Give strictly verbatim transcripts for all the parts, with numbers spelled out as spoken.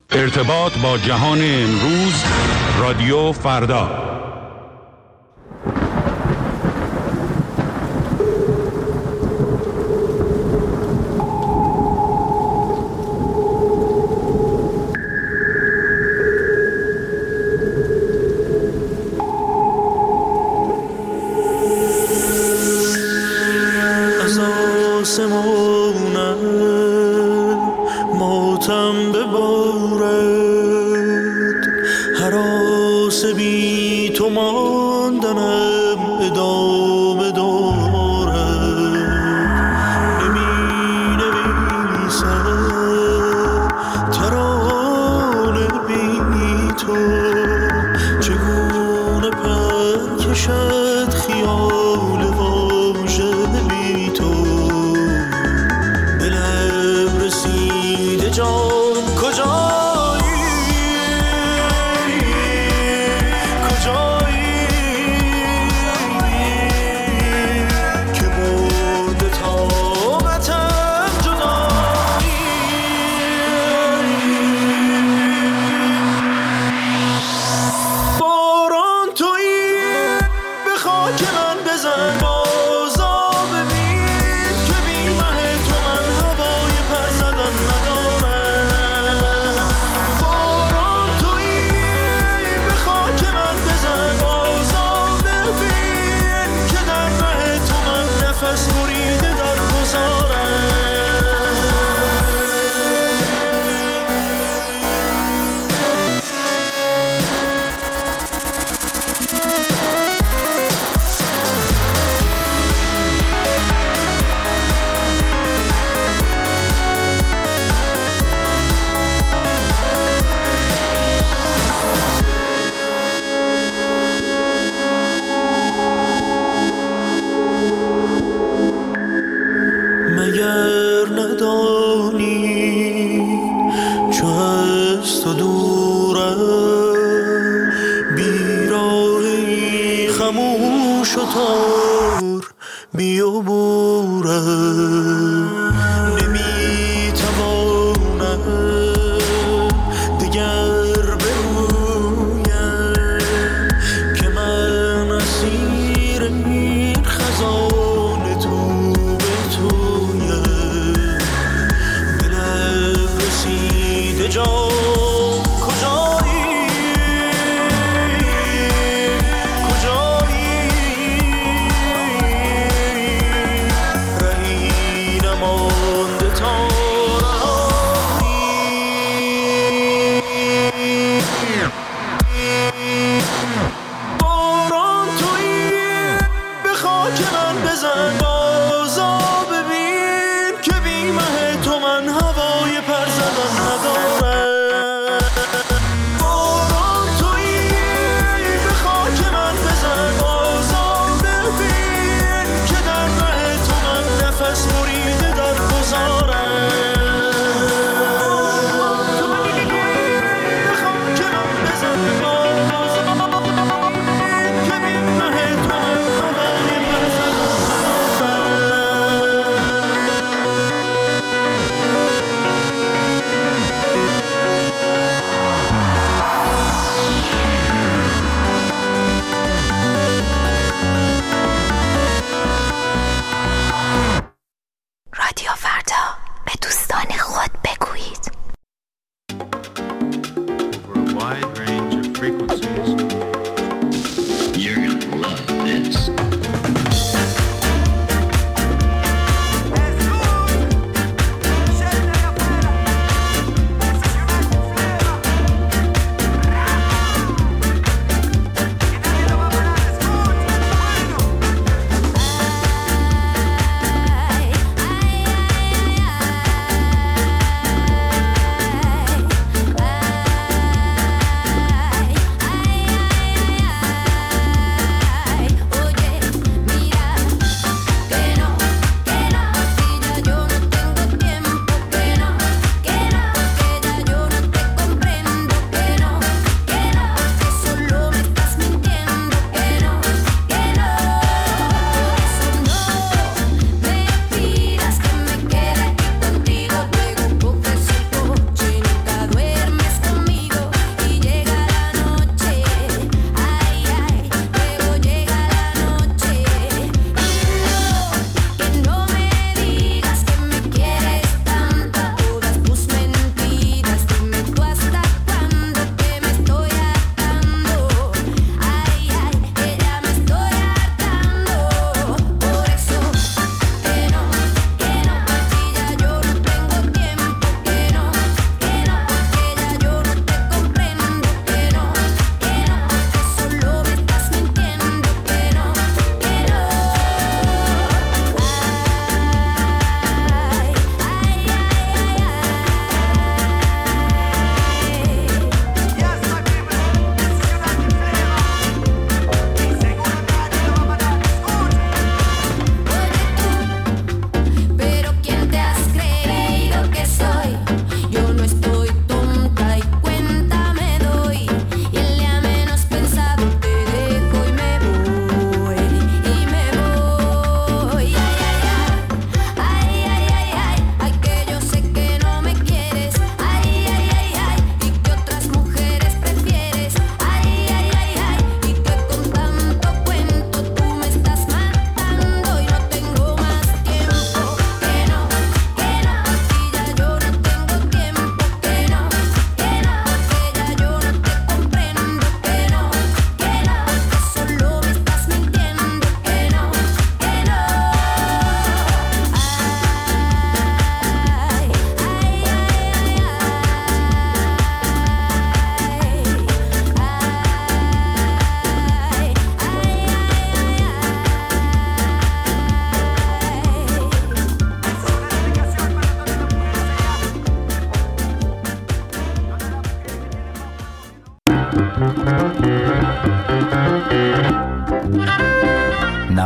ارتباط با جهان امروز، رادیو فردا.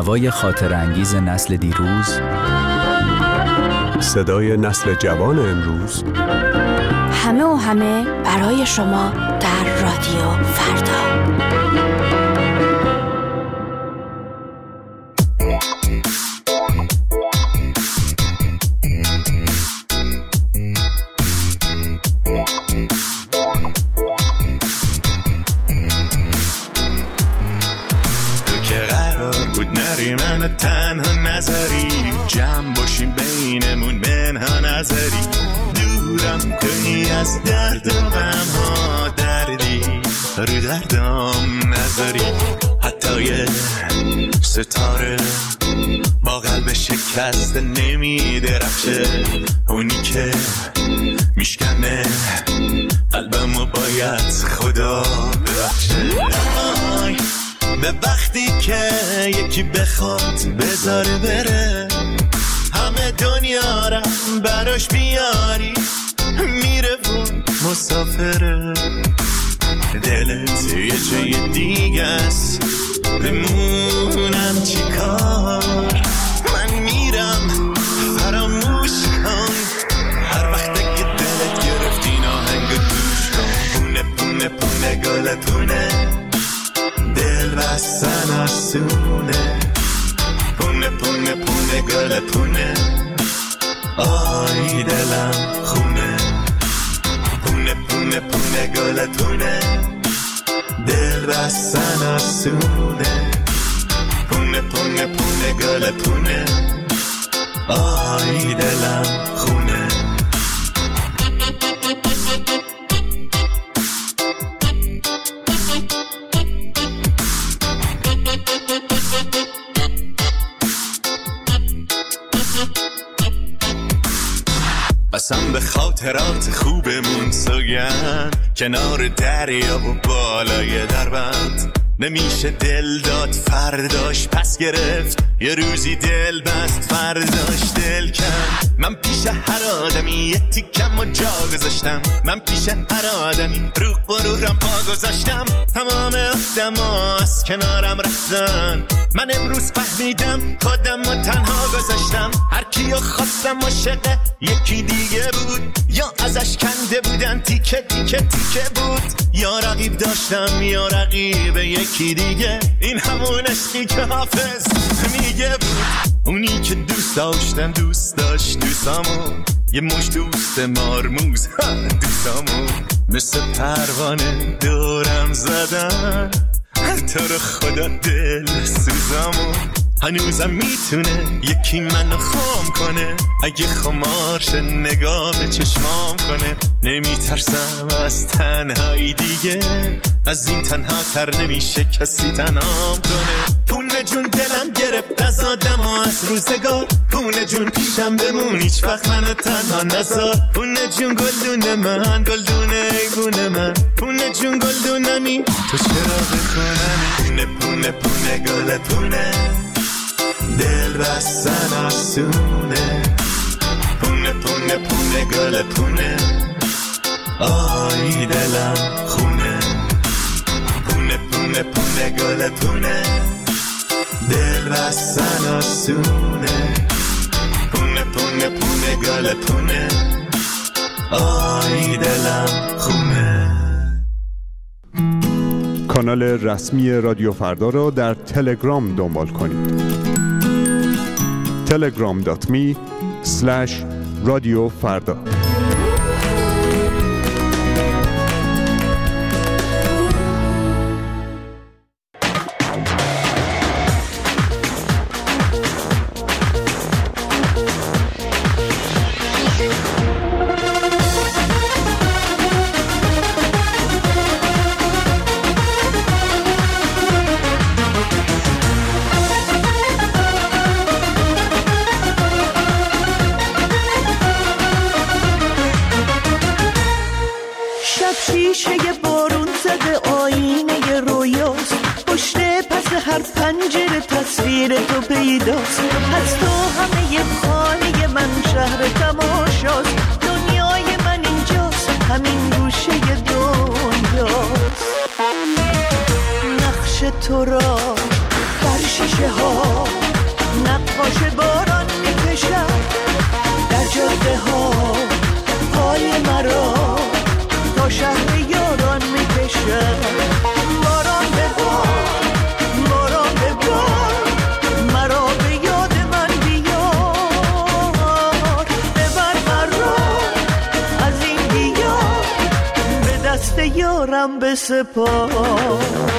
نوای خاطر انگیز نسل دیروز، صدای نسل جوان امروز، همه و همه برای شما در رادیو فردا. من تنها نظری جمع باشیم بینمون منها نظری دورم کنی از درد و غم ها دردی رو دردم نظری حتی یه ستاره با قلب شکست نمی درخشه اونی که میشکنه قلبمو باید خدا ببخشه به وقتی که یکی بخواد بذاره بره همه دنیا را براش بیاری میره و مسافره دلت یه جای دیگه است بمونم چی کار من میرم فراموش کن هر وقت که دلت گرفتی ناهنگ گوش کن پونه پونه پونه گل پونه دل بستن آسونه پونه پونه پونه گل پونه آی دلم خونه پونه پونه پونه گل پونه دل بستن آسونه پونه پونه پونه گل پونه آی دلم خونه قسم به خاطرات خوبمون سوگند کنار دریا و بالای دربند نمیشه دل داد فرداش پس گرفت یه روزی دل بست فرداش دل کن من پیش هر آدمی یه تیکم و جا گذاشتم من پیش هر آدمی رو غرورم پا گذاشتم تمام آدما از کنارم رفتن من امروز فهمیدم خودم رو تنها گذاشتم هر کیو خواستم عاشق یکی دیگه بود یا ازش کنده بودن تیکه تیکه تیکه بود یا رقیب داشتم یا رقیب یکی دیگه این همون عشقی که حافظ میگه بود اونی که دوست داشتم دوست داشت دوستامو یه مش دوست مارموز دوستامو مثل پروانه دورم زدن تو رو خدا دل سوزامو هنوزم میتونه یکی منو خام کنه اگه خمارش نگاه به چشمام کنه نمیترسم از تنهایی دیگه از این تنها تر نمیشه کسی تنهام کنه پونه جون دلم گرفت از آدم ها از روزگار پونه جون پیشم بمون هیچ وقت منو تنها نذار پونه جون گلدون من گلدونه ایگونه من پونه جون گلدونمی تو چرا بکنمی پونه پونه پونه گل پونه دل بستن آسونه پونه پونه پونه گل پونه آی دلم خونه پونه پونه پونه گل پونه دل بستن آسونه پونه پونه پونه گل پونه آی دلم خونه. کانال رسمی رادیو فردا را در تلگرام دنبال کنید. تلگرام دات می اسلش رادیو فردا. شیشه بارون زده آینه رویاست پشت پس هر پنجره تصویر تو پیداست از تو همه خانه من شهر تماشاست دنیای من اینجاست همین گوشه دنیاست نقش تو را بر شیشه ها نقاش باران میکشد در جاده ها پای مرا تا شهر یاران میکشد. باران به بار باران به بار مرا به یاد من بیار. ببر مرا از این دیار به دست یارم بسپار.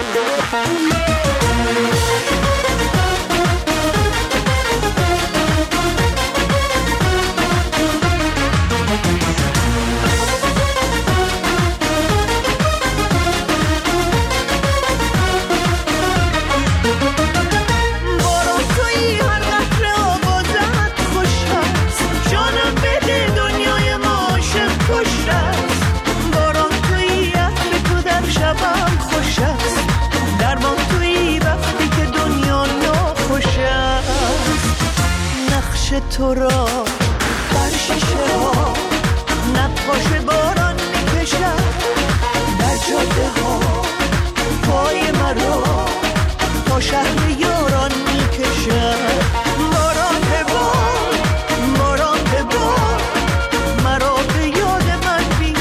تو را در شیشه ها نقاش باران میکشد در جاده ها پای مرا تا شهر یاران میکشد. باران به بار باران به بار مرا به یاد من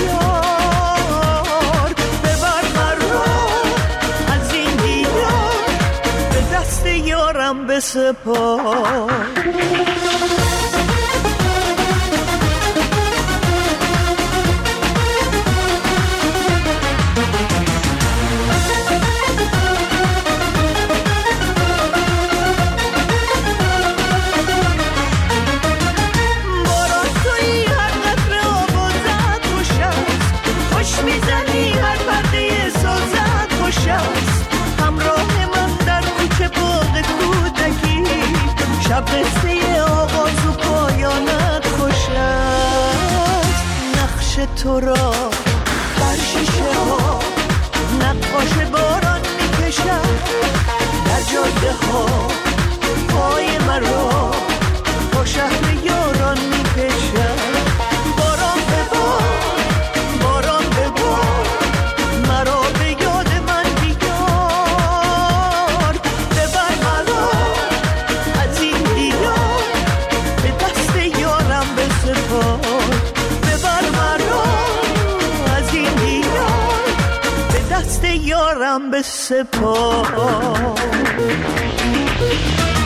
بیار. ببر مرا از این دیدار به دست یارم بسپار. شب قصه آغاز و پایانت خوش است. نقش تو را در شیشه ها نقاش باران میکشد در جاده ها پای مرا تا شهر یاران میکشد. باران به بار باران به بار مرا به یاد من بیار. ببر مرا از این دیار به دست یارم بسپار. ببر مرا از این دیار به دست یارم بسپار.